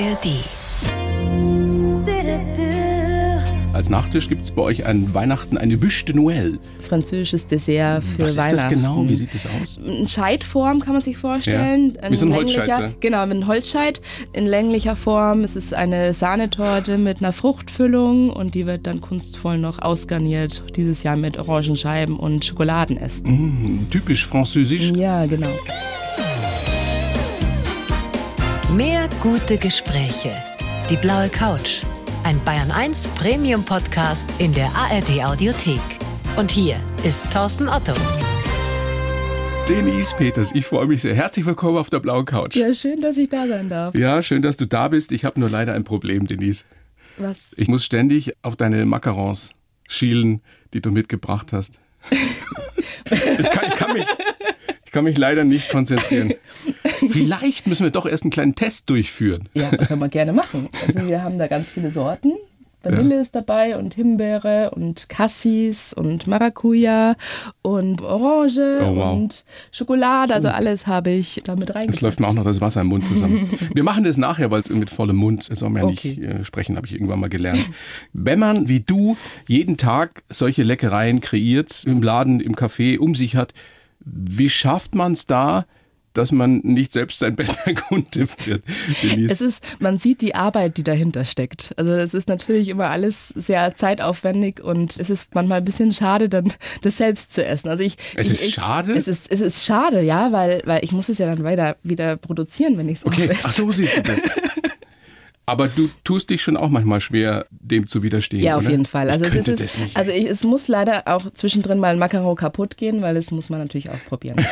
ARD. Als Nachtisch gibt es bei euch an Weihnachten eine Bûche de Noël. Französisches Dessert für Was Weihnachten. ist das genau? Wie sieht das aus? Eine Scheitform kann man sich vorstellen. Ja. Wie so ein Holzscheit, ne? Genau, ein Holzscheit in länglicher Form. Es ist eine Sahnetorte mit einer Fruchtfüllung und die wird dann kunstvoll noch ausgarniert. Dieses Jahr mit Orangenscheiben und Schokoladenästen. Typisch französisch. Ja, genau. Mehr gute Gespräche. Die blaue Couch. Ein Bayern 1 Premium Podcast in der ARD Audiothek. Und hier ist Thorsten Otto. Denise Peters, ich freue mich sehr. Herzlich willkommen auf der blauen Couch. Ja, schön, dass ich da sein darf. Ja, schön, dass du da bist. Ich habe nur leider ein Problem, Denise. Was? Ich muss ständig auf deine Macarons schielen, die du mitgebracht hast. Ich kann mich leider nicht konzentrieren. Vielleicht müssen wir doch erst einen kleinen Test durchführen. Ja, können wir gerne machen. Also wir haben da ganz viele Sorten. Vanille ist dabei und Himbeere und Cassis und Maracuja und Orange und Schokolade. Also alles habe ich damit reingepackt. Es läuft mir auch noch das Wasser im Mund zusammen. Wir machen das nachher, weil es mit vollem Mund soll man ja nicht sprechen, habe ich irgendwann mal gelernt. Wenn man wie du jeden Tag solche Leckereien kreiert, im Laden, im Café, um sich hat, wie schafft man es da, dass man nicht selbst sein bester Kunde wird? Man sieht die Arbeit, die dahinter steckt. Also das ist natürlich immer alles sehr zeitaufwendig und es ist manchmal ein bisschen schade, dann das selbst zu essen. Also schade? Es ist schade, ja, weil ich muss es ja dann wieder produzieren, wenn ich es Okay, ach so siehst du das. Aber du tust dich schon auch manchmal schwer, dem zu widerstehen, ja, auf oder? jeden Fall. Also es muss leider auch zwischendrin mal ein Macaron kaputt gehen, weil das muss man natürlich auch probieren.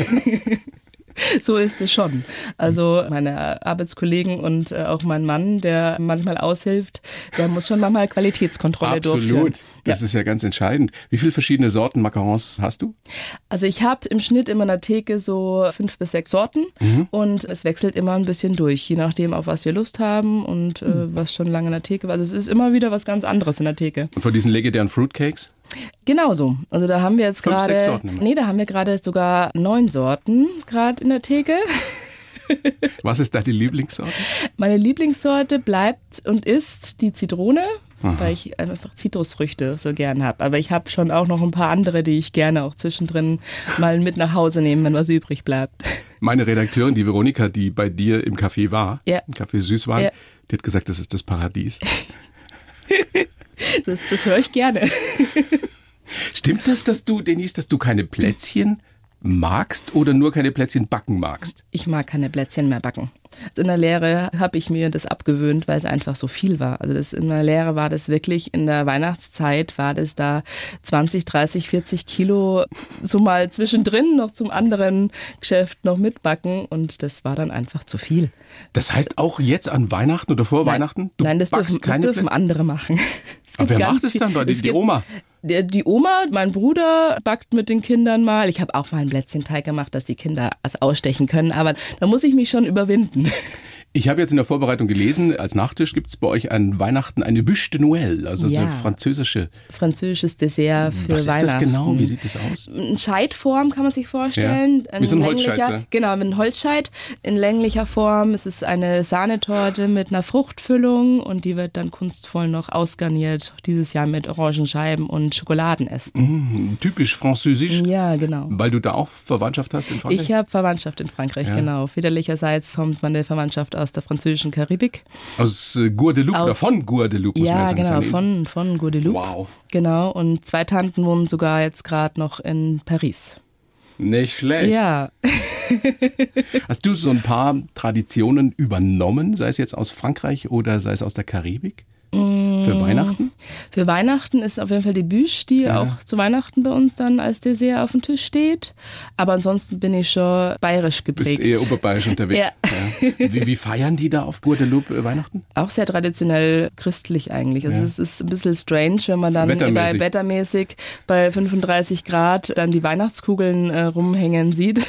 So ist es schon. Also meine Arbeitskollegen und auch mein Mann, der manchmal aushilft, der muss schon manchmal Qualitätskontrolle durchführen. Absolut. Das ist ja ganz entscheidend. Wie viele verschiedene Sorten Macarons hast du? Also ich habe im Schnitt immer in der Theke so 5 bis 6 Sorten und es wechselt immer ein bisschen durch, je nachdem, auf was wir Lust haben und was schon lange in der Theke war. Also es ist immer wieder was ganz anderes in der Theke. Und von diesen legendären Fruitcakes? Genau so. Also da haben wir jetzt 5, 6 Sorten immer. da haben wir gerade sogar 9 Sorten gerade in der Theke. Was ist deine Lieblingssorte? Meine Lieblingssorte bleibt und ist die Zitrone, weil ich einfach Zitrusfrüchte so gern habe. Aber ich habe schon auch noch ein paar andere, die ich gerne auch zwischendrin mal mit nach Hause nehme, wenn was übrig bleibt. Meine Redakteurin, die Veronika, die bei dir im Café war, im Café Süßwein, die hat gesagt, das ist das Paradies. Das höre ich gerne. Stimmt das, dass du keine Plätzchen magst oder nur keine Plätzchen backen magst? Ich mag keine Plätzchen mehr backen. In der Lehre habe ich mir das abgewöhnt, weil es einfach so viel war. Also in der Lehre war das wirklich, in der Weihnachtszeit war das da 20, 30, 40 Kilo so mal zwischendrin noch zum anderen Geschäft noch mitbacken und das war dann einfach zu viel. Das heißt auch jetzt an Weihnachten oder vor Weihnachten? Nein, das dürfen andere machen. Aber wer macht es dann? Die Oma? Die Oma, mein Bruder backt mit den Kindern mal. Ich habe auch mal einen Plätzchenteig gemacht, dass die Kinder es ausstechen können, aber da muss ich mich schon überwinden. Ich habe jetzt in der Vorbereitung gelesen, als Nachtisch gibt es bei euch an Weihnachten eine Bûche de Noël, also eine französisches Dessert für Weihnachten. Was ist das genau? Wie sieht das aus? Eine Scheitform kann man sich vorstellen. Ja. Wie so ein Holzscheit, ne? Genau, ein Holzscheit in länglicher Form. Es ist eine Sahnetorte mit einer Fruchtfüllung und die wird dann kunstvoll noch ausgarniert. Dieses Jahr mit Orangenscheiben und Schokoladenästen. Typisch französisch? Ja, genau. Weil du da auch Verwandtschaft hast in Frankreich? Ich habe Verwandtschaft in Frankreich, genau. Väterlicherseits kommt meine Verwandtschaft aus der französischen Karibik. Aus Guadeloupe oder von Guadeloupe? Ja, genau, von Guadeloupe. Wow. Genau, und 2 Tanten wohnen sogar jetzt gerade noch in Paris. Nicht schlecht. Ja. Hast du so ein paar Traditionen übernommen, sei es jetzt aus Frankreich oder sei es aus der Karibik? Für Weihnachten? Für Weihnachten ist auf jeden Fall die Bûche, die auch zu Weihnachten bei uns dann als Dessert auf dem Tisch steht. Aber ansonsten bin ich schon bayerisch geprägt. Bist eher oberbayerisch unterwegs. Ja. Wie feiern die da auf Guadeloupe Weihnachten? Auch sehr traditionell christlich eigentlich. Also es ist ein bisschen strange, wenn man dann wettermäßig bei 35 Grad dann die Weihnachtskugeln rumhängen sieht.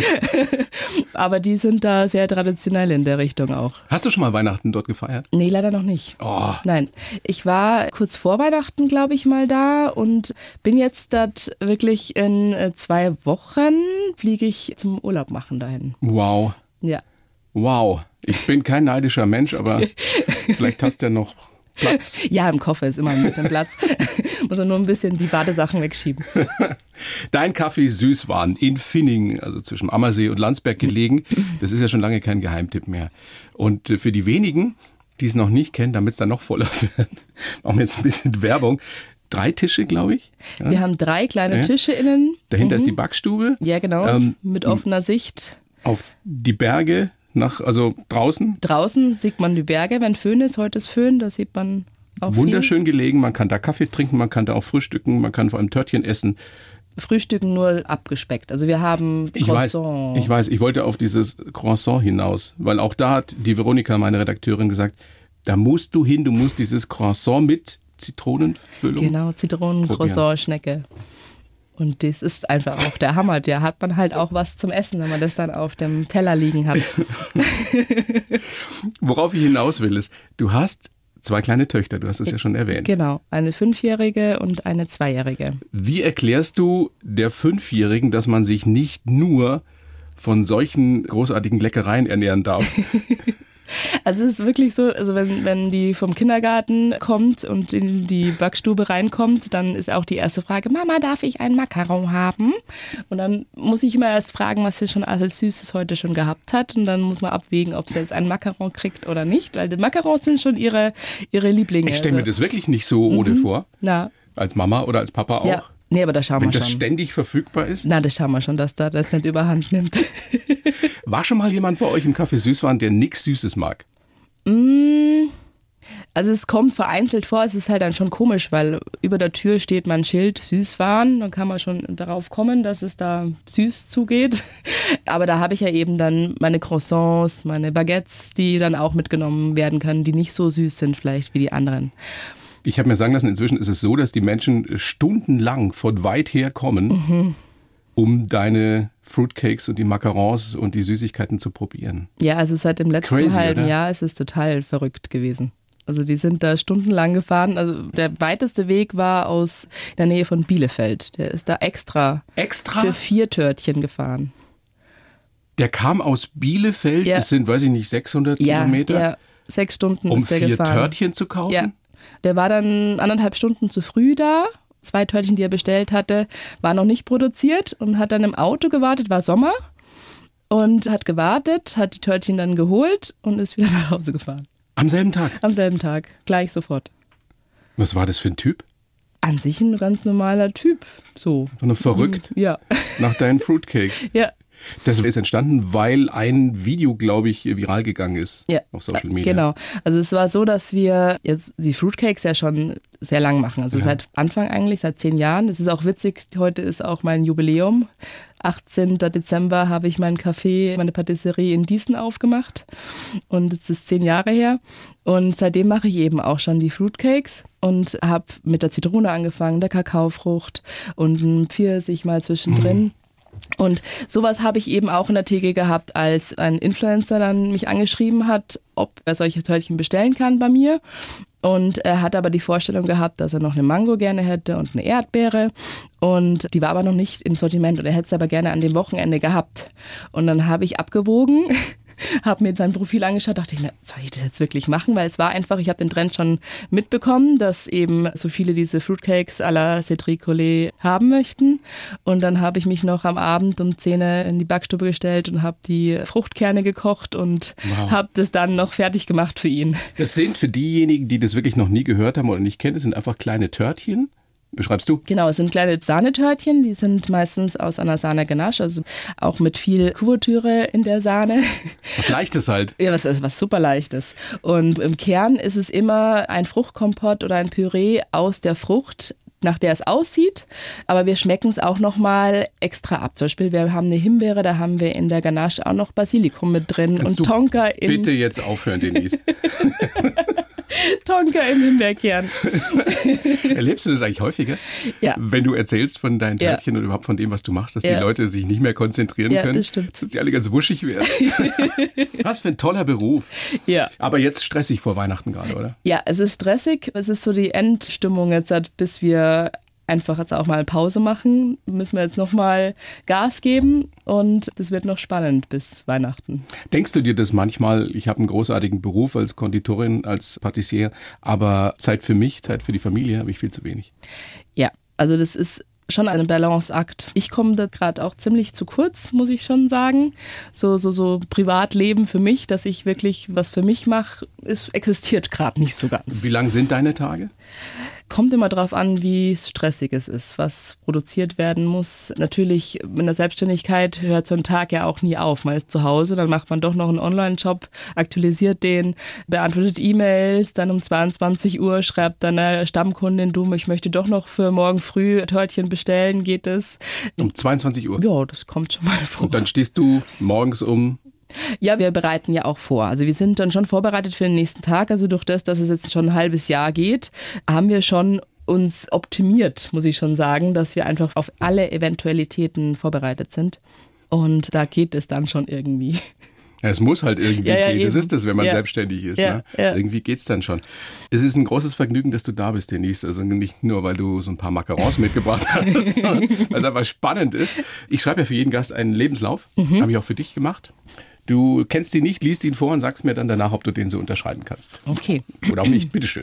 Aber die sind da sehr traditionell in der Richtung auch. Hast du schon mal Weihnachten dort gefeiert? Nee, leider noch nicht. Oh. Nein, ich war kurz vor Weihnachten, glaube ich, mal da und bin jetzt dort wirklich in 2 Wochen fliege ich zum Urlaub machen dahin. Wow. Ja. Wow. Ich bin kein neidischer Mensch, aber vielleicht hast du ja noch Platz. Ja, im Koffer ist immer ein bisschen Platz. Muss man nur ein bisschen die Badesachen wegschieben. Dein Kaffee Süßwaren in Finning, also zwischen Ammersee und Landsberg gelegen, das ist ja schon lange kein Geheimtipp mehr. Und für die wenigen, die es noch nicht kennen, damit es dann noch voller wird, machen wir jetzt ein bisschen Werbung. 3 Tische, glaube ich. Ja. Wir haben 3 kleine Tische innen. Dahinter ist die Backstube. Ja, genau, mit offener Sicht. Auf die Berge. Also draußen? Draußen sieht man die Berge, wenn Föhn ist. Heute ist Föhn, da sieht man auch wunderschön viel. Gelegen, man kann da Kaffee trinken, man kann da auch frühstücken, man kann vor allem Törtchen essen. Frühstücken nur abgespeckt. Also wir haben Croissant. Ich weiß, ich wollte auf dieses Croissant hinaus, weil auch da hat die Veronika, meine Redakteurin, gesagt, da musst du hin, du musst dieses Croissant mit Zitronenfüllung. Genau, Zitronen-Croissant-Schnecke. Und das ist einfach auch der Hammer. Da hat man halt auch was zum Essen, wenn man das dann auf dem Teller liegen hat. Worauf ich hinaus will, ist, du hast 2 kleine Töchter, du hast es ja schon erwähnt. Genau, eine 5-Jährige und eine 2-Jährige. Wie erklärst du der 5-Jährigen, dass man sich nicht nur von solchen großartigen Leckereien ernähren darf? Also es ist wirklich so, also wenn die vom Kindergarten kommt und in die Backstube reinkommt, dann ist auch die erste Frage, Mama, darf ich einen Macaron haben? Und dann muss ich immer erst fragen, was sie schon alles Süßes heute schon gehabt hat. Und dann muss man abwägen, ob sie jetzt einen Macaron kriegt oder nicht, weil die Macarons sind schon ihre Lieblinge. Ich stelle mir das wirklich nicht so ohne vor. Na. Als Mama oder als Papa auch. Ja. Nee, aber da schauen wir schon. Wenn das ständig verfügbar ist? Na, das schauen wir schon, dass da das nicht überhand nimmt. War schon mal jemand bei euch im Café Süßwaren, der nichts Süßes mag? Also es kommt vereinzelt vor, es ist halt dann schon komisch, weil über der Tür steht mal ein Schild Süßwaren, dann kann man schon darauf kommen, dass es da süß zugeht. Aber da habe ich ja eben dann meine Croissants, meine Baguettes, die dann auch mitgenommen werden können, die nicht so süß sind vielleicht wie die anderen. Ich habe mir sagen lassen, inzwischen ist es so, dass die Menschen stundenlang von weit her kommen, um deine Fruitcakes und die Macarons und die Süßigkeiten zu probieren. Ja, also seit dem letzten halben oder? Jahr ist es total verrückt gewesen. Also die sind da stundenlang gefahren. Also der weiteste Weg war aus der Nähe von Bielefeld. Der ist da extra? Für 4 Törtchen gefahren. Der kam aus Bielefeld, das sind, weiß ich nicht, 600 Kilometer? Ja, 6 Stunden um ist der gefahren. 4 Törtchen zu kaufen? Ja. Der war dann 1,5 Stunden zu früh da. 2 Törtchen, die er bestellt hatte, waren noch nicht produziert und hat dann im Auto gewartet, war Sommer und hat gewartet, hat die Törtchen dann geholt und ist wieder nach Hause gefahren. Am selben Tag? Am selben Tag, gleich sofort. Was war das für ein Typ? An sich ein ganz normaler Typ, so. So verrückt? Ja. Nach deinen Fruitcakes? Ja. Das ist entstanden, weil ein Video, glaube ich, viral gegangen ist auf Social Media. Genau. Also es war so, dass wir jetzt die Fruitcakes ja schon sehr lang machen. Also seit Anfang eigentlich, seit 10 Jahren. Das ist auch witzig, heute ist auch mein Jubiläum. 18. Dezember habe ich mein Café, meine Patisserie in Diesen aufgemacht. Und es ist 10 Jahre her. Und seitdem mache ich eben auch schon die Fruitcakes und habe mit der Zitrone angefangen, der Kakaofrucht und ein Pfirsich mal zwischendrin. Und sowas habe ich eben auch in der Theke gehabt, als ein Influencer dann mich angeschrieben hat, ob er solche Törtchen bestellen kann bei mir. Und er hat aber die Vorstellung gehabt, dass er noch eine Mango gerne hätte und eine Erdbeere. Und die war aber noch nicht im Sortiment und er hätte es aber gerne an dem Wochenende gehabt. Und dann habe ich abgewogen, habe mir sein Profil angeschaut, dachte ich, soll ich das jetzt wirklich machen? Weil es war einfach, ich habe den Trend schon mitbekommen, dass eben so viele diese Fruitcakes à la Cédric Collet haben möchten. Und dann habe ich mich noch am Abend um 10 in die Backstube gestellt und habe die Fruchtkerne gekocht und habe das dann noch fertig gemacht für ihn. Das sind für diejenigen, die das wirklich noch nie gehört haben oder nicht kennen, das sind einfach kleine Törtchen. Beschreibst du? Genau, es sind kleine Sahnetörtchen, die sind meistens aus einer Sahne-Ganache, also auch mit viel Kuvertüre in der Sahne. Was Leichtes halt. Ja, was super Leichtes. Und im Kern ist es immer ein Fruchtkompott oder ein Püree aus der Frucht, nach der es aussieht, aber wir schmecken es auch nochmal extra ab. Zum Beispiel, wir haben eine Himbeere, da haben wir in der Ganache auch noch Basilikum mit drin. Kannst und Tonka in... Bitte jetzt aufhören, Denise. Tonka im Himbeerkern. Erlebst du das eigentlich häufiger? Ja. Wenn du erzählst von deinen Törtchen oder überhaupt von dem, was du machst, dass die Leute sich nicht mehr konzentrieren können? Ja, das stimmt. Dass die alle ganz wuschig werden. Was für ein toller Beruf. Ja. Aber jetzt stressig vor Weihnachten gerade, oder? Ja, es ist stressig. Es ist so die Endstimmung jetzt, bis wir einfach jetzt auch mal Pause machen. Müssen wir jetzt nochmal Gas geben und das wird noch spannend bis Weihnachten. Denkst du dir das manchmal, ich habe einen großartigen Beruf als Konditorin, als Patissiere, aber Zeit für mich, Zeit für die Familie habe ich viel zu wenig? Ja, also das ist schon ein Balanceakt. Ich komme da gerade auch ziemlich zu kurz, muss ich schon sagen. So Privatleben für mich, dass ich wirklich was für mich mache, existiert gerade nicht so ganz. Wie lang sind deine Tage? Kommt immer drauf an, wie stressig es ist, was produziert werden muss. Natürlich, in der Selbstständigkeit hört so ein Tag ja auch nie auf. Man ist zu Hause, dann macht man doch noch einen Online-Shop, aktualisiert den, beantwortet E-Mails, dann um 22 Uhr schreibt dann eine Stammkundin, du, ich möchte doch noch für morgen früh Törtchen bestellen, geht es? Um 22 Uhr? Ja, das kommt schon mal vor. Und dann stehst du morgens um? Ja, wir bereiten ja auch vor. Also wir sind dann schon vorbereitet für den nächsten Tag. Also durch das, dass es jetzt schon ein halbes Jahr geht, haben wir schon uns optimiert, muss ich schon sagen, dass wir einfach auf alle Eventualitäten vorbereitet sind. Und da geht es dann schon irgendwie. Ja, es muss halt irgendwie gehen. Eben. Das ist das, wenn man selbstständig ist. Ja, ne? ja. Irgendwie geht's dann schon. Es ist ein großes Vergnügen, dass du da bist, Denise. Also nicht nur, weil du so ein paar Macarons mitgebracht hast, sondern weil es einfach spannend ist. Ich schreibe ja für jeden Gast einen Lebenslauf. Habe ich auch für dich gemacht. Du kennst ihn nicht, liest ihn vor und sagst mir dann danach, ob du den so unterschreiben kannst. Okay. Oder auch nicht. Bitteschön.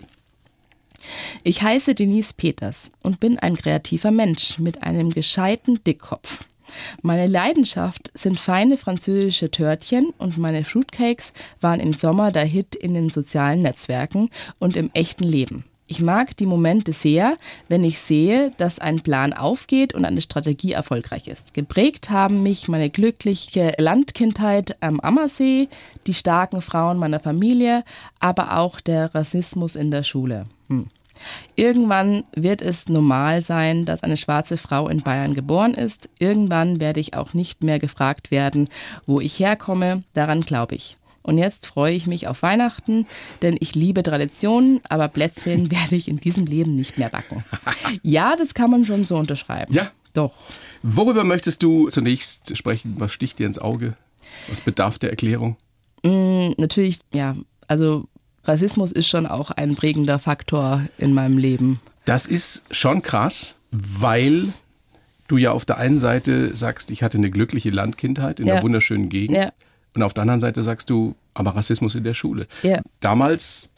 Ich heiße Denise Peters und bin ein kreativer Mensch mit einem gescheiten Dickkopf. Meine Leidenschaft sind feine französische Törtchen und meine Fruitcakes waren im Sommer der Hit in den sozialen Netzwerken und im echten Leben. Ich mag die Momente sehr, wenn ich sehe, dass ein Plan aufgeht und eine Strategie erfolgreich ist. Geprägt haben mich meine glückliche Landkindheit am Ammersee, die starken Frauen meiner Familie, aber auch der Rassismus in der Schule. Irgendwann wird es normal sein, dass eine schwarze Frau in Bayern geboren ist. Irgendwann werde ich auch nicht mehr gefragt werden, wo ich herkomme. Daran glaube ich. Und jetzt freue ich mich auf Weihnachten, denn ich liebe Traditionen, aber Plätzchen werde ich in diesem Leben nicht mehr backen. Ja, das kann man schon so unterschreiben. Ja. Doch. Worüber möchtest du zunächst sprechen? Was sticht dir ins Auge? Was bedarf der Erklärung? Natürlich, ja, also Rassismus ist schon auch ein prägender Faktor in meinem Leben. Das ist schon krass, weil du ja auf der einen Seite sagst, ich hatte eine glückliche Landkindheit in einer wunderschönen Gegend. Ja. Und auf der anderen Seite sagst du, aber Rassismus in der Schule. Ja. Damals,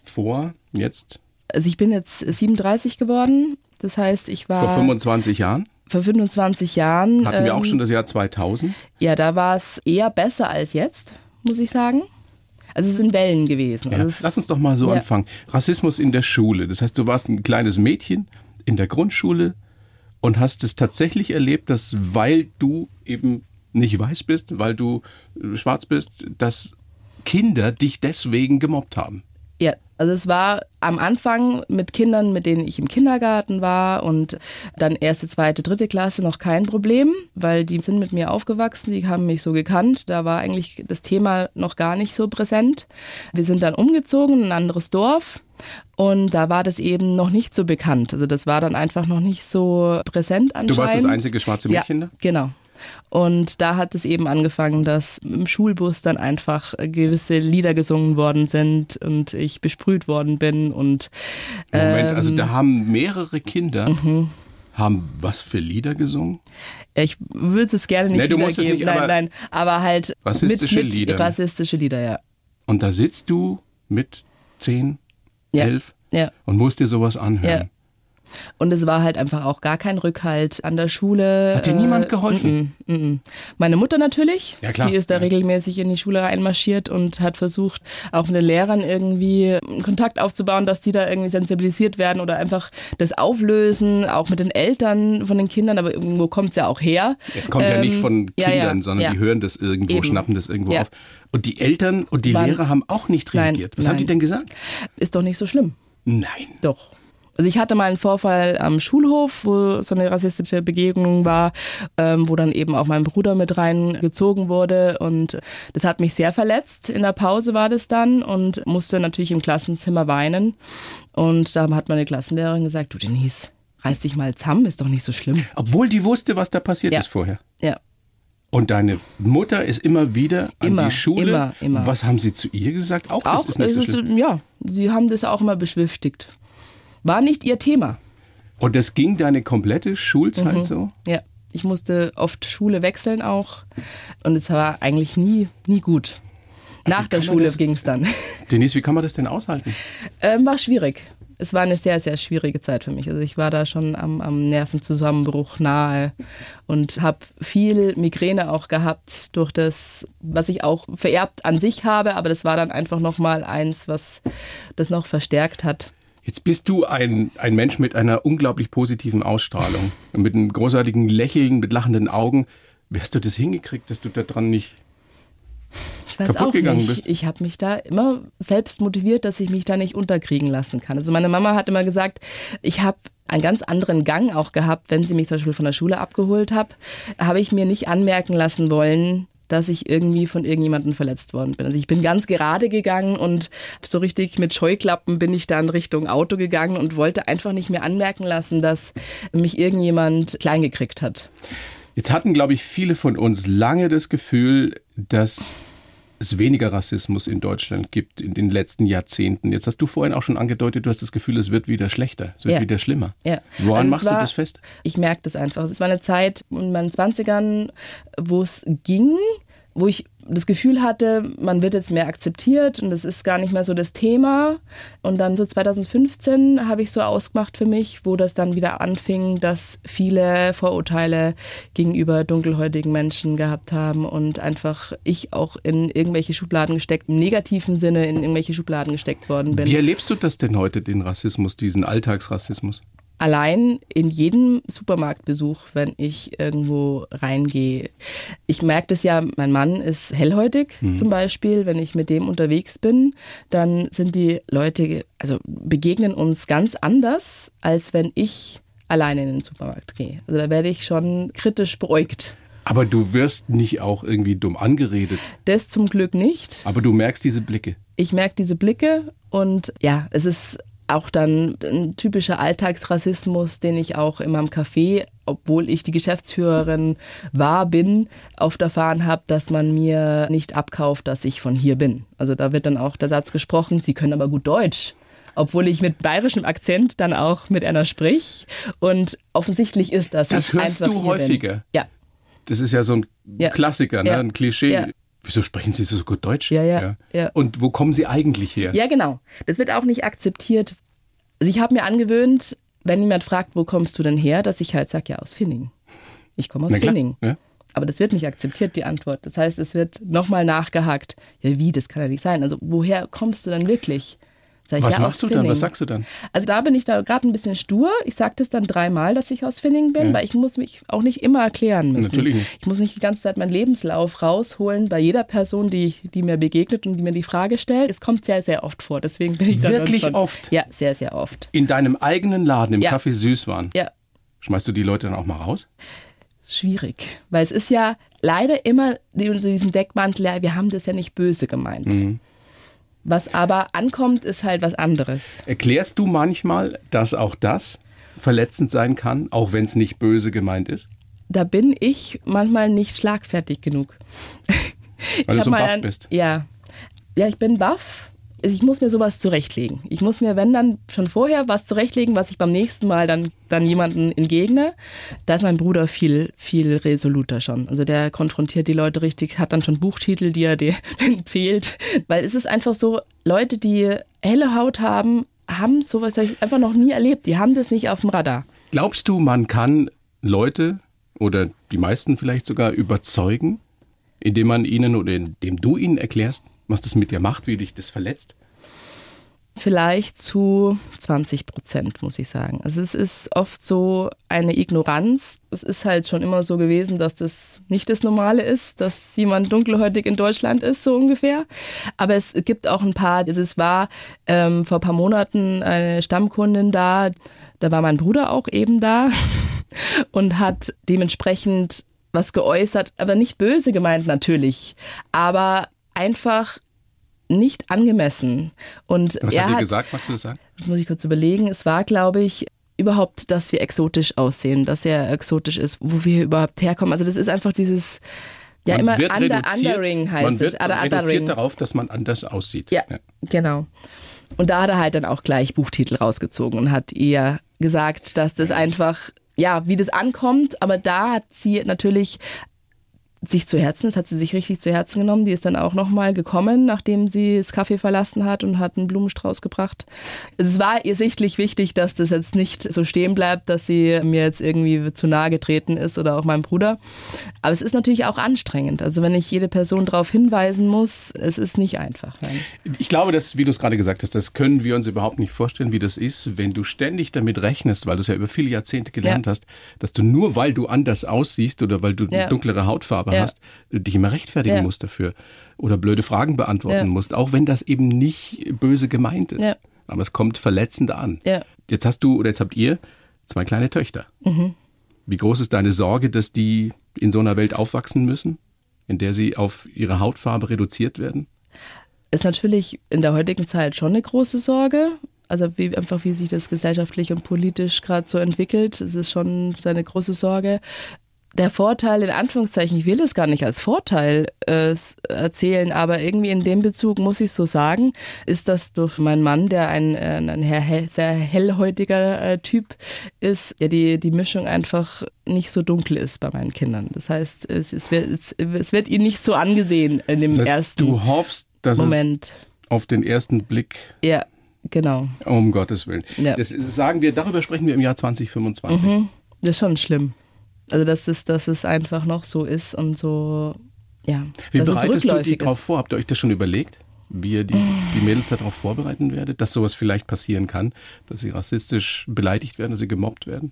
jetzt? Also ich bin jetzt 37 geworden. Das heißt, ich war... Vor 25 Jahren? Vor 25 Jahren. Hatten wir auch schon das Jahr 2000? Ja, da war es eher besser als jetzt, muss ich sagen. Also es sind Wellen gewesen. Ja, also lass uns doch mal so anfangen. Rassismus in der Schule. Das heißt, du warst ein kleines Mädchen in der Grundschule und hast es tatsächlich erlebt, dass weil du eben nicht weiß bist, weil du schwarz bist, dass Kinder dich deswegen gemobbt haben. Ja, also es war am Anfang mit Kindern, mit denen ich im Kindergarten war und dann 1., 2., 3. Klasse noch kein Problem, weil die sind mit mir aufgewachsen, die haben mich so gekannt. Da war eigentlich das Thema noch gar nicht so präsent. Wir sind dann umgezogen in ein anderes Dorf und da war das eben noch nicht so bekannt. Also das war dann einfach noch nicht so präsent anscheinend. Du warst das einzige schwarze Mädchen da? Ja, genau. Und da hat es eben angefangen, dass im Schulbus dann einfach gewisse Lieder gesungen worden sind und ich besprüht worden bin. Und Moment, also da haben mehrere Kinder haben was für Lieder gesungen? Ich würde es gerne nicht wiedergeben. Nein, aber halt rassistische mit Lieder. Rassistische Lieder, ja. Und da sitzt du mit 10, 11 und musst dir sowas anhören. Ja. Und es war halt einfach auch gar kein Rückhalt an der Schule. Hat dir niemand geholfen? Meine Mutter natürlich. Ja, klar. Die ist da regelmäßig in die Schule reinmarschiert und hat versucht, auch mit den Lehrern irgendwie Kontakt aufzubauen, dass die da irgendwie sensibilisiert werden oder einfach das auflösen, auch mit den Eltern von den Kindern, aber irgendwo kommt es ja auch her. Es kommt ja nicht von Kindern, sondern die hören das irgendwo, eben. Schnappen das irgendwo auf. Und die Eltern und die Lehrer haben auch nicht reagiert. Was haben die denn gesagt? Ist doch nicht so schlimm. Nein. Doch. Also ich hatte mal einen Vorfall am Schulhof, wo so eine rassistische Begegnung war, wo dann eben auch mein Bruder mit reingezogen wurde und das hat mich sehr verletzt. In der Pause war das dann und musste natürlich im Klassenzimmer weinen und da hat meine Klassenlehrerin gesagt, du Denise, reiß dich mal zusammen, ist doch nicht so schlimm. Obwohl die wusste, was da passiert ist vorher. Ja. Und deine Mutter ist immer wieder an die Schule. Immer. Was haben sie zu ihr gesagt? Auch das ist nicht so schlimm. Ja, sie haben das auch immer beschwichtigt. War nicht ihr Thema. Und das ging deine komplette Schulzeit so? Ja, ich musste oft Schule wechseln auch und es war eigentlich nie gut. Nach der Schule ging es dann. Denise, wie kann man das denn aushalten? War schwierig. Es war eine sehr, sehr schwierige Zeit für mich. Also ich war da schon am Nervenzusammenbruch nahe und habe viel Migräne auch gehabt durch das, was ich auch vererbt an sich habe. Aber das war dann einfach nochmal eins, was das noch verstärkt hat. Jetzt bist du ein Mensch mit einer unglaublich positiven Ausstrahlung, mit einem großartigen Lächeln, mit lachenden Augen. Wie hast du das hingekriegt, dass du da dran nicht ich weiß auch nicht. Ich habe mich da immer selbst motiviert, dass ich mich da nicht unterkriegen lassen kann. Also meine Mama hat immer gesagt, ich habe einen ganz anderen Gang auch gehabt, wenn sie mich zum Beispiel von der Schule abgeholt habe ich mir nicht anmerken lassen wollen, dass ich irgendwie von irgendjemandem verletzt worden bin. Also ich bin ganz gerade gegangen und so richtig mit Scheuklappen bin ich dann Richtung Auto gegangen und wollte einfach nicht mehr anmerken lassen, dass mich irgendjemand klein gekriegt hat. Jetzt hatten, glaube ich, viele von uns lange das Gefühl, dass es weniger Rassismus in Deutschland gibt in den letzten Jahrzehnten. Jetzt hast du vorhin auch schon angedeutet, du hast das Gefühl, es wird wieder schlechter, es wird wieder schlimmer. Ja. Woran machst du das fest? Ich merke das einfach. Es war eine Zeit in meinen 20ern, wo es ging, wo ich das Gefühl hatte, man wird jetzt mehr akzeptiert und das ist gar nicht mehr so das Thema. Und dann so 2015 habe ich so ausgemacht für mich, wo das dann wieder anfing, dass viele Vorurteile gegenüber dunkelhäutigen Menschen gehabt haben und einfach ich auch in irgendwelche Schubladen gesteckt, im negativen Sinne in irgendwelche Schubladen gesteckt worden bin. Wie erlebst du das denn heute, den Rassismus, diesen Alltagsrassismus? Allein in jedem Supermarktbesuch, wenn ich irgendwo reingehe. Ich merke das ja, mein Mann ist hellhäutig zum Beispiel. Wenn ich mit dem unterwegs bin, dann sind die Leute, also begegnen uns ganz anders, als wenn ich alleine in den Supermarkt gehe. Also da werde ich schon kritisch beäugt. Aber du wirst nicht auch irgendwie dumm angeredet? Das zum Glück nicht. Aber du merkst diese Blicke? Ich merke diese Blicke und ja, es ist auch dann ein typischer Alltagsrassismus, den ich auch in meinem Café, obwohl ich die Geschäftsführerin bin, oft erfahren habe, dass man mir nicht abkauft, dass ich von hier bin. Also da wird dann auch der Satz gesprochen, Sie können aber gut Deutsch. Obwohl ich mit bayerischem Akzent dann auch mit einer sprich. Und offensichtlich ist das. Das hörst du häufiger? Bin. Ja. Das ist ja so ein Klassiker, ne? Ein Klischee. Ja. Wieso sprechen Sie so gut Deutsch? Ja. Und wo kommen Sie eigentlich her? Ja, genau. Das wird auch nicht akzeptiert. Also ich habe mir angewöhnt, wenn jemand fragt, wo kommst du denn her, dass ich halt sage, ja, aus Finning. Ich komme aus Finning. Ja. Aber das wird nicht akzeptiert, die Antwort. Das heißt, es wird nochmal nachgehakt. Ja, wie, das kann ja nicht sein. Also woher kommst du denn wirklich? Ich, was machst du dann? Was sagst du dann? Also da bin ich da gerade ein bisschen stur. Ich sage das dann 3-mal, dass ich aus Finning bin, weil ich muss mich auch nicht immer erklären müssen. Natürlich nicht. Ich muss nicht die ganze Zeit meinen Lebenslauf rausholen bei jeder Person, die mir begegnet und die mir die Frage stellt. Es kommt sehr, sehr oft vor. Deswegen bin ich da wirklich schon, oft? Ja, sehr, sehr oft. In deinem eigenen Laden, im Café Süßwaren? Ja. Schmeißt du die Leute dann auch mal raus? Schwierig, weil es ist ja leider immer unter diesem Deckmantel, wir haben das ja nicht böse gemeint. Mhm. Was aber ankommt, ist halt was anderes. Erklärst du manchmal, dass auch das verletzend sein kann, auch wenn es nicht böse gemeint ist? Da bin ich manchmal nicht schlagfertig genug. Weil du so baff bist? Ja, ich bin baff. Ich muss mir sowas zurechtlegen. Ich muss mir, wenn dann schon vorher was zurechtlegen, was ich beim nächsten Mal dann jemandem entgegne. Da ist mein Bruder viel, viel resoluter schon. Also der konfrontiert die Leute richtig, hat dann schon Buchtitel, die er dir empfiehlt. Weil es ist einfach so, Leute, die helle Haut haben sowas einfach noch nie erlebt. Die haben das nicht auf dem Radar. Glaubst du, man kann Leute oder die meisten vielleicht sogar überzeugen, indem man ihnen oder indem du ihnen erklärst, was das mit dir macht, wie dich das verletzt? Vielleicht zu 20%, muss ich sagen. Also es ist oft so eine Ignoranz. Es ist halt schon immer so gewesen, dass das nicht das Normale ist, dass jemand dunkelhäutig in Deutschland ist, so ungefähr. Aber es gibt auch ein paar, es war vor ein paar Monaten eine Stammkundin da war mein Bruder auch eben da und hat dementsprechend was geäußert, aber nicht böse gemeint natürlich, aber einfach nicht angemessen. Und was hat er gesagt, magst du das sagen? Das muss ich kurz überlegen. Es war, glaube ich, überhaupt, dass wir exotisch aussehen, dass er exotisch ist, wo wir überhaupt herkommen. Also das ist einfach dieses, ja, man immer Undering heißt es. Man wird reduziert darauf, dass man anders aussieht. Ja, genau. Und da hat er halt dann auch gleich Buchtitel rausgezogen und hat ihr gesagt, dass das einfach, ja, wie das ankommt, aber da hat sie natürlich sich zu Herzen, das hat sie sich richtig zu Herzen genommen. Die ist dann auch nochmal gekommen, nachdem sie das Café verlassen hat und hat einen Blumenstrauß gebracht. Es war ihr sichtlich wichtig, dass das jetzt nicht so stehen bleibt, dass sie mir jetzt irgendwie zu nahe getreten ist oder auch meinem Bruder. Aber es ist natürlich auch anstrengend. Also wenn ich jede Person darauf hinweisen muss, es ist nicht einfach. Nein. Ich glaube, dass, wie du es gerade gesagt hast, das können wir uns überhaupt nicht vorstellen, wie das ist, wenn du ständig damit rechnest, weil du es ja über viele Jahrzehnte gelernt hast, dass du nur, weil du anders aussiehst oder weil du eine dunklere Hautfarbe hast, dich immer rechtfertigen musst dafür oder blöde Fragen beantworten musst, auch wenn das eben nicht böse gemeint ist. Ja. Aber es kommt verletzend an. Ja. Jetzt hast du oder jetzt habt ihr 2 kleine Töchter. Mhm. Wie groß ist deine Sorge, dass die in so einer Welt aufwachsen müssen, in der sie auf ihre Hautfarbe reduziert werden? Ist natürlich in der heutigen Zeit schon eine große Sorge. Also wie sich das gesellschaftlich und politisch gerade so entwickelt, es ist schon eine große Sorge. Der Vorteil, in Anführungszeichen, ich will es gar nicht als Vorteil erzählen, aber irgendwie in dem Bezug muss ich es so sagen, ist, dass durch meinen Mann, der ein sehr hellhäutiger Typ ist, ja die Mischung einfach nicht so dunkel ist bei meinen Kindern. Das heißt, es wird ihnen nicht so angesehen in dem ersten Moment. Du hoffst, dass es auf den ersten Blick... Ja, genau. Um Gottes Willen. Ja. Darüber sprechen wir im Jahr 2025. Mhm. Das ist schon schlimm. Also dass es einfach noch so ist und so, ja. Wie bereitest du dich darauf vor? Habt ihr euch das schon überlegt, wie ihr die Mädels darauf vorbereiten werdet, dass sowas vielleicht passieren kann, dass sie rassistisch beleidigt werden, dass sie gemobbt werden?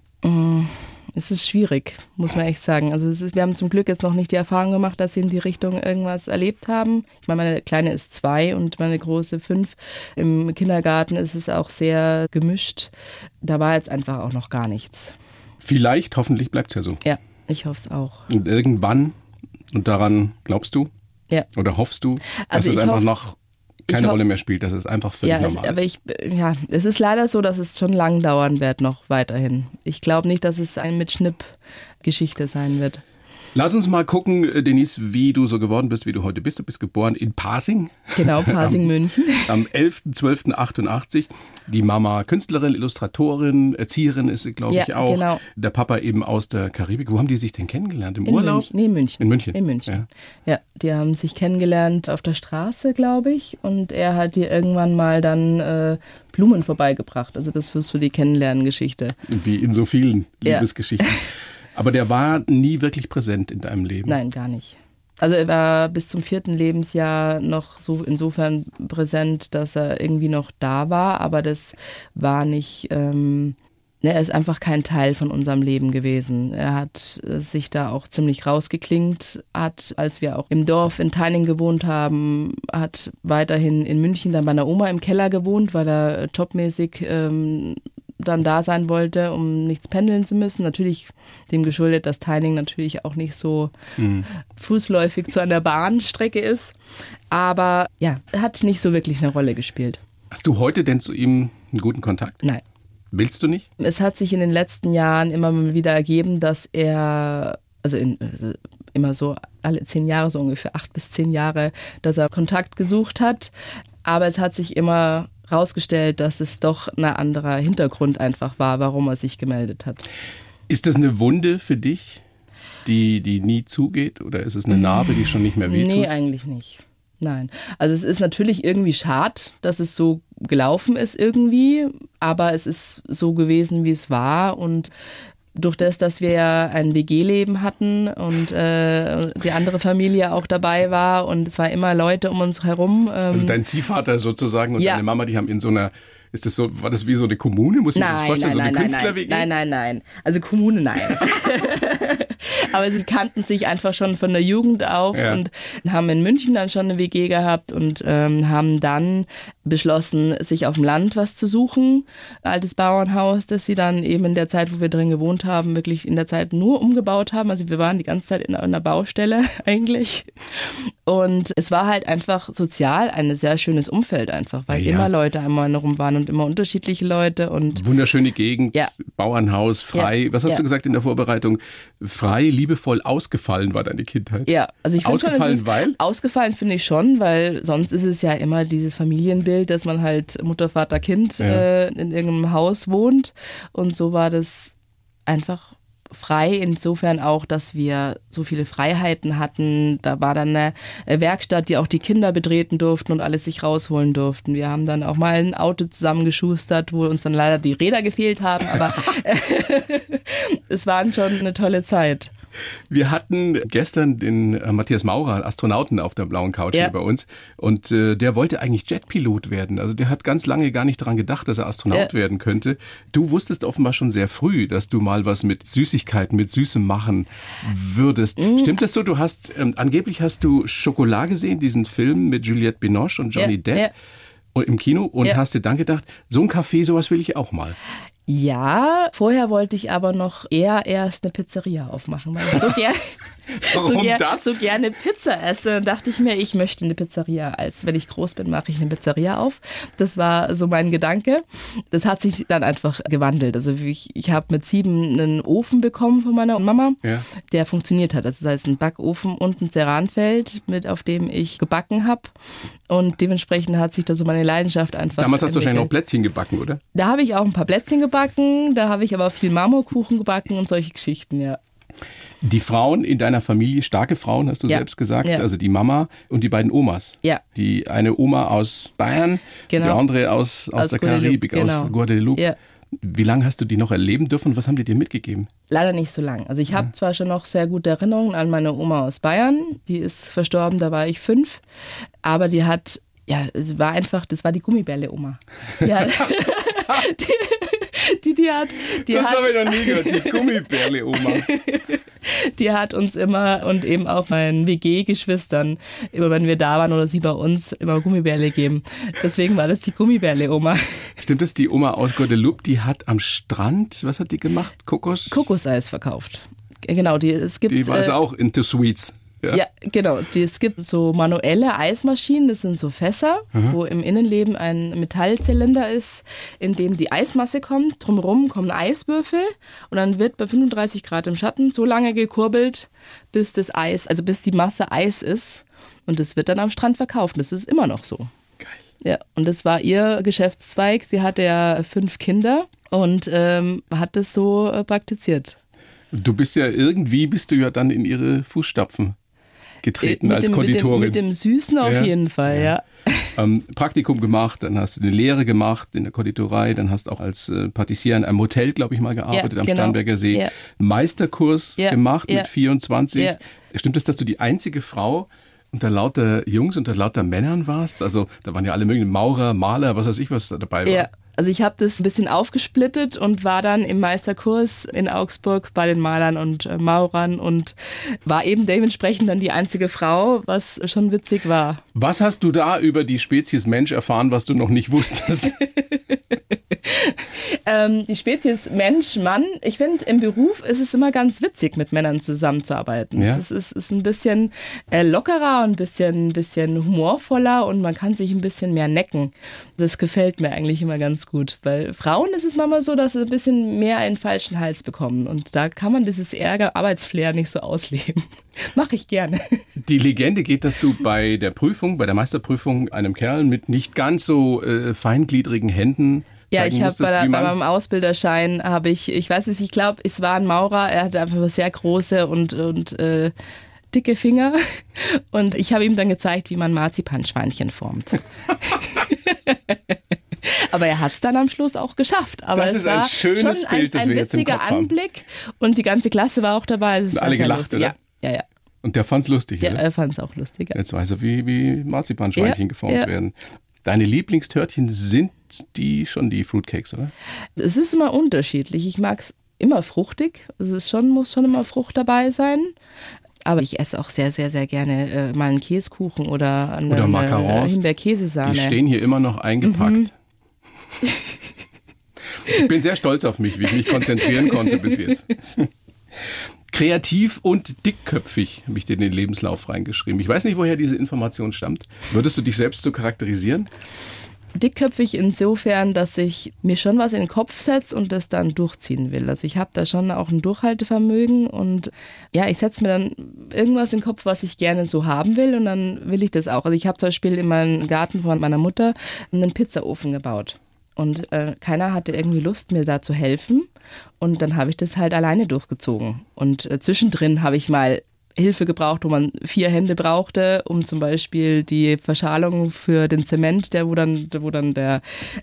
Es ist schwierig, muss man echt sagen. Also wir haben zum Glück jetzt noch nicht die Erfahrung gemacht, dass sie in die Richtung irgendwas erlebt haben. Ich meine, meine Kleine ist 2 und meine Große 5. Im Kindergarten ist es auch sehr gemischt. Da war jetzt einfach auch noch gar nichts. Vielleicht, hoffentlich bleibt es ja so. Ja, ich hoffe es auch. Und irgendwann, und daran glaubst du? Ja. Oder hoffst du, dass es einfach noch keine Rolle mehr spielt, dass es einfach völlig normal ist? Es ist leider so, dass es schon lang dauern wird noch weiterhin. Ich glaube nicht, dass es eine mit Schnipp-Geschichte sein wird. Lass uns mal gucken, Denise, wie du so geworden bist, wie du heute bist. Du bist geboren in Pasing. Genau, Pasing, München. Am 11.12.88. Die Mama Künstlerin, Illustratorin, Erzieherin ist sie, glaube ich, auch. Genau. Der Papa eben aus der Karibik. Wo haben die sich denn kennengelernt? Im Urlaub? In München. In München? In München. Ja, die haben sich kennengelernt auf der Straße, glaube ich. Und er hat ihr irgendwann mal dann Blumen vorbeigebracht. Also das ist so die Kennenlerngeschichte. Wie in so vielen Liebesgeschichten. Aber der war nie wirklich präsent in deinem Leben? Nein, gar nicht. Also er war bis zum 4. Lebensjahr noch so insofern präsent, dass er irgendwie noch da war, aber das war nicht, er ist einfach kein Teil von unserem Leben gewesen. Er hat sich da auch ziemlich rausgeklingt, hat, als wir auch im Dorf in Teining gewohnt haben, hat weiterhin in München dann bei einer Oma im Keller gewohnt, weil er jobmäßig dann da sein wollte, um nichts pendeln zu müssen. Natürlich dem geschuldet, dass Teining natürlich auch nicht so fußläufig zu einer Bahnstrecke ist. Aber ja, hat nicht so wirklich eine Rolle gespielt. Hast du heute denn zu ihm einen guten Kontakt? Nein. Willst du nicht? Es hat sich in den letzten Jahren immer mal wieder ergeben, dass er, immer so alle 10 Jahre, so ungefähr 8 bis 10 Jahre, dass er Kontakt gesucht hat. Aber es hat sich immer rausgestellt, dass es doch ein anderer Hintergrund einfach war, warum er sich gemeldet hat. Ist das eine Wunde für dich, die nie zugeht? Oder ist es eine Narbe, die schon nicht mehr wehtut? Nee, eigentlich nicht. Nein. Also es ist natürlich irgendwie schade, dass es so gelaufen ist irgendwie, aber es ist so gewesen, wie es war und durch das, dass wir ja ein WG-Leben hatten und die andere Familie auch dabei war und es waren immer Leute um uns herum. Also dein Ziehvater sozusagen und deine Mama, die haben in so einer, war das wie so eine Kommune? Muss man sich das vorstellen? Nein, so eine Künstler-WG? Nein. Also Kommune, nein. Aber sie kannten sich einfach schon von der Jugend auf und haben in München dann schon eine WG gehabt und haben dann beschlossen, sich auf dem Land was zu suchen. Ein altes Bauernhaus, das sie dann eben in der Zeit, wo wir drin gewohnt haben, wirklich in der Zeit nur umgebaut haben. Also wir waren die ganze Zeit in einer Baustelle eigentlich. Und es war halt einfach sozial ein sehr schönes Umfeld einfach, weil immer Leute einmal herum waren. Und und immer unterschiedliche Leute. Und wunderschöne Gegend, Bauernhaus, frei. Was hast du gesagt in der Vorbereitung? Frei, liebevoll, ausgefallen war deine Kindheit. Ja, also ich finde schon, ausgefallen finde ich schon, weil sonst ist es ja immer dieses Familienbild, dass man halt Mutter, Vater, Kind in irgendeinem Haus wohnt. Und so war das einfach frei, insofern auch, dass wir so viele Freiheiten hatten. Da war dann eine Werkstatt, die auch die Kinder betreten durften und alles sich rausholen durften. Wir haben dann auch mal ein Auto zusammengeschustert, wo uns dann leider die Räder gefehlt haben, aber es war schon eine tolle Zeit. Wir hatten gestern den Matthias Maurer, Astronauten, auf der blauen Couch hier bei uns. Und der wollte eigentlich Jetpilot werden. Also der hat ganz lange gar nicht daran gedacht, dass er Astronaut werden könnte. Du wusstest offenbar schon sehr früh, dass du mal was mit Süßigkeiten, mit Süßem machen würdest. Stimmt das so? Du hast, angeblich hast du Chocolat gesehen, diesen Film mit Juliette Binoche und Johnny Depp im Kino und hast dir dann gedacht, so ein Café, sowas will ich auch mal. Ja, vorher wollte ich aber noch eher erst eine Pizzeria aufmachen, weil ich so gerne Pizza esse. Und dachte ich mir, ich möchte eine Pizzeria. Als wenn ich groß bin, mache ich eine Pizzeria auf. Das war so mein Gedanke. Das hat sich dann einfach gewandelt. Also ich habe mit 7 einen Ofen bekommen von meiner Mama, der funktioniert hat. Das heißt ein Backofen und ein Ceranfeld, auf dem ich gebacken habe. Und dementsprechend hat sich da so meine Leidenschaft einfach Damals hast du wahrscheinlich noch Plätzchen gebacken, oder? Da habe ich auch ein paar Plätzchen gebacken, da habe ich aber viel Marmorkuchen gebacken und solche Geschichten, ja. Die Frauen in deiner Familie, starke Frauen, hast du selbst gesagt, also die Mama und die beiden Omas. Ja. Die eine Oma aus Bayern, die andere aus der Karibik, aus Guadeloupe. Ja. Wie lange hast du die noch erleben dürfen und was haben die dir mitgegeben? Leider nicht so lang. Also ich habe zwar schon noch sehr gute Erinnerungen an meine Oma aus Bayern, die ist verstorben, da war ich 5, aber die hat, das war die Gummibärle-Oma. Das habe ich noch nie gehört, die Gummibärle-Oma. Die hat uns immer und eben auch meinen WG-Geschwistern, immer wenn wir da waren oder sie bei uns, immer Gummibärle gegeben. Deswegen war das die Gummibärle-Oma. Stimmt das, die Oma aus Guadeloupe, die hat am Strand, was hat die gemacht? Kokoseis verkauft. Genau, die war also auch into sweets. Ja, genau. Es gibt so manuelle Eismaschinen, das sind so Fässer, wo im Innenleben ein Metallzylinder ist, in dem die Eismasse kommt. Drumherum kommen Eiswürfel und dann wird bei 35 Grad im Schatten so lange gekurbelt, bis bis die Masse Eis ist. Und das wird dann am Strand verkauft. Das ist immer noch so. Geil. Ja, und das war ihr Geschäftszweig. Sie hatte ja 5 Kinder und hat das so praktiziert. Bist du ja dann in ihre Fußstapfen getreten als Konditorin. Mit dem Süßen auf jeden Fall, ja. Praktikum gemacht, dann hast du eine Lehre gemacht in der Konditorei, dann hast du auch als Patissier in einem Hotel, glaube ich, mal gearbeitet am Starnberger See. Ja. Meisterkurs gemacht mit 24. Ja. Stimmt es, dass du die einzige Frau unter lauter Jungs, unter lauter Männern warst? Also da waren ja alle möglichen Maurer, Maler, was weiß ich, was da dabei war. Ja. Also ich habe das ein bisschen aufgesplittet und war dann im Meisterkurs in Augsburg bei den Malern und Maurern und war eben dementsprechend dann die einzige Frau, was schon witzig war. Was hast du da über die Spezies Mensch erfahren, was du noch nicht wusstest? Die Spezies Mensch, Mann, ich finde, im Beruf ist es immer ganz witzig, mit Männern zusammenzuarbeiten. Ja. Es ist ein bisschen lockerer und ein bisschen humorvoller und man kann sich ein bisschen mehr necken. Das gefällt mir eigentlich immer ganz gut, weil Frauen ist es manchmal so, dass sie ein bisschen mehr einen falschen Hals bekommen und da kann man dieses Arbeitsflair nicht so ausleben. Mache ich gerne. Die Legende geht, dass du bei der Meisterprüfung einem Kerl mit nicht ganz so feingliedrigen Händen ich habe bei meinem Ausbilderschein ich weiß nicht, ich glaube, es war ein Maurer, er hatte einfach sehr große und dicke Finger und ich habe ihm dann gezeigt, wie man Marzipanschweinchen formt. Aber er hat es dann am Schluss auch geschafft. Aber das ist ein schönes Bild, das wir jetzt im Kopf haben. Ein witziger Anblick und die ganze Klasse war auch dabei. Es alle gelacht, oder? Ja. Und der fand es lustig, oder? Ja, er fand es auch lustig. Ja. Jetzt weiß er, wie Marzipanschweinchen geformt werden. Deine Lieblingstörtchen sind die Fruitcakes, oder? Es ist immer unterschiedlich. Ich mag es immer fruchtig. Muss schon immer Frucht dabei sein. Aber ich esse auch sehr, sehr, sehr gerne mal einen Käsekuchen oder eine Macarons. Himbeer-Käsesahne. Die stehen hier immer noch eingepackt. Ich bin sehr stolz auf mich, wie ich mich konzentrieren konnte bis jetzt. Kreativ und dickköpfig habe ich dir in den Lebenslauf reingeschrieben. Ich weiß nicht, woher diese Information stammt. Würdest du dich selbst so charakterisieren? dickköpfig insofern, dass ich mir schon was in den Kopf setze und das dann durchziehen will. Also ich habe da schon auch ein Durchhaltevermögen und ja, ich setze mir dann irgendwas in den Kopf, was ich gerne so haben will und dann will ich das auch. Also ich habe zum Beispiel in meinem Garten von meiner Mutter einen Pizzaofen gebaut und keiner hatte irgendwie Lust, mir da zu helfen und dann habe ich das halt alleine durchgezogen und zwischendrin habe ich mal Hilfe gebraucht, wo man 4 Hände brauchte, um zum Beispiel die Verschalung für den Zement, wo dann der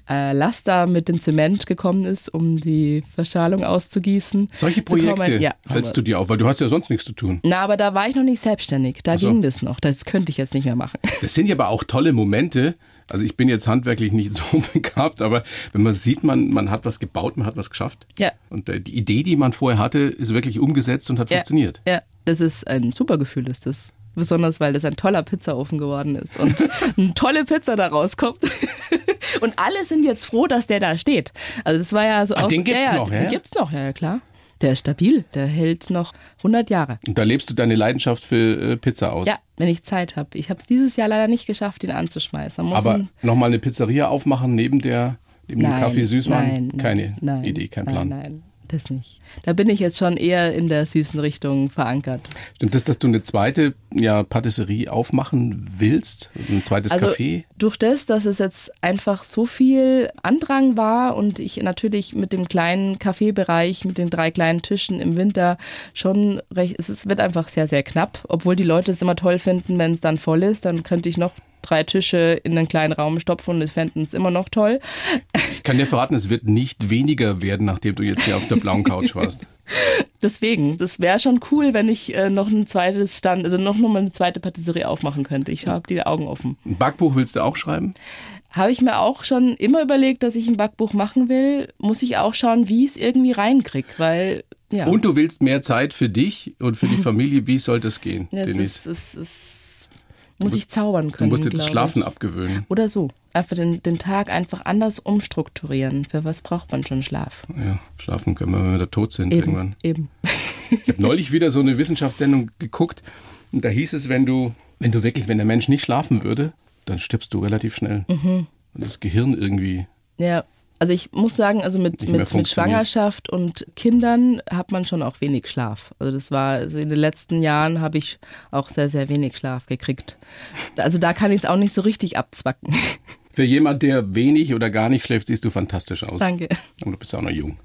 Laster mit dem Zement gekommen ist, um die Verschalung auszugießen. Solche Projekte hältst du dir auf, weil du hast ja sonst nichts zu tun. Na, aber da war ich noch nicht selbstständig, da ging das noch, das könnte ich jetzt nicht mehr machen. Das sind ja aber auch tolle Momente. Also ich bin jetzt handwerklich nicht so begabt, aber wenn man sieht, man hat was gebaut, man hat was geschafft. Ja. Und die Idee, die man vorher hatte, ist wirklich umgesetzt und hat funktioniert. Ja, das ist ein super Gefühl, ist das. Besonders, weil das ein toller Pizzaofen geworden ist und eine tolle Pizza da rauskommt. Und alle sind jetzt froh, dass der da steht. Also das war ja so auch... Den gibt's noch, ja? Den gibt's noch, ja klar. Der ist stabil, der hält noch 100 Jahre. Und da lebst du deine Leidenschaft für Pizza aus? Ja, wenn ich Zeit habe. Ich habe es dieses Jahr leider nicht geschafft, ihn anzuschmeißen. Aber nochmal eine Pizzeria aufmachen neben dem Kaffee Süßmann? Keine Idee, kein Plan? Nein, das nicht. Da bin ich jetzt schon eher in der süßen Richtung verankert. Stimmt das, dass du eine zweite Patisserie aufmachen willst? Ein zweites Café? Durch das, dass es jetzt einfach so viel Andrang war und ich natürlich mit dem kleinen Kaffeebereich, mit den 3 kleinen Tischen im Winter schon es wird einfach sehr, sehr knapp. Obwohl die Leute es immer toll finden, wenn es dann voll ist, dann könnte ich noch 3 Tische in einen kleinen Raum stopfen und es fänden es immer noch toll. Ich kann dir verraten, es wird nicht weniger werden, nachdem du jetzt hier auf der blauen Couch warst. Deswegen, das wäre schon cool, wenn ich noch ein zweites noch mal eine zweite Patisserie aufmachen könnte. Ich habe die Augen offen. Ein Backbuch willst du auch schreiben? Habe ich mir auch schon immer überlegt, dass ich ein Backbuch machen will. Muss ich auch schauen, wie ich es irgendwie reinkriege, weil ja. Und du willst mehr Zeit für dich und für die Familie. Wie soll das gehen, Denise? Muss ich zaubern können. Du musst dir das Schlafen abgewöhnen. Oder so. Einfach den Tag einfach anders umstrukturieren. Für was braucht man schon Schlaf? Ja, schlafen können wir, wenn wir da tot sind irgendwann. Eben. Ich habe neulich wieder so eine Wissenschaftssendung geguckt und da hieß es, wenn der Mensch nicht schlafen würde, dann stirbst du relativ schnell. Und das Gehirn irgendwie... Ja. Also ich muss sagen, also mit Schwangerschaft und Kindern hat man schon auch wenig Schlaf. Also in den letzten Jahren habe ich auch sehr, sehr wenig Schlaf gekriegt. Also da kann ich es auch nicht so richtig abzwacken. Für jemand, der wenig oder gar nicht schläft, siehst du fantastisch aus. Danke. Und du bist auch noch jung.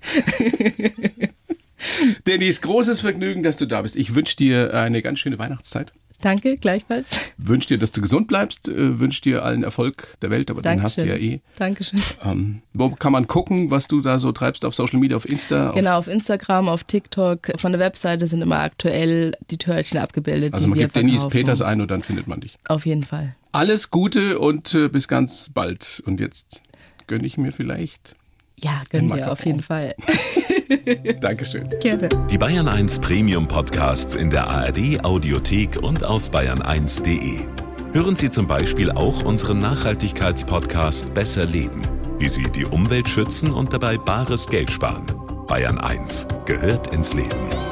Denise, großes Vergnügen, dass du da bist. Ich wünsche dir eine ganz schöne Weihnachtszeit. Danke, gleichfalls. Wünsche dir, dass du gesund bleibst, wünsche dir allen Erfolg der Welt, aber den hast du ja eh. Dankeschön. Wo kann man gucken, was du da so treibst auf Social Media, auf Insta? Genau, auf Instagram, auf TikTok. Von der Webseite sind immer aktuell die Törtchen abgebildet. Also man gibt Denise Peters ein und dann findet man dich. Auf jeden Fall. Alles Gute und bis ganz bald. Und jetzt gönne ich mir vielleicht... Ja, gönnen wir auf jeden Fall. Dankeschön. Gerne. Die Bayern 1 Premium Podcasts in der ARD Audiothek und auf bayern1.de. Hören Sie zum Beispiel auch unseren Nachhaltigkeitspodcast Besser Leben, wie Sie die Umwelt schützen und dabei bares Geld sparen. Bayern 1 gehört ins Leben.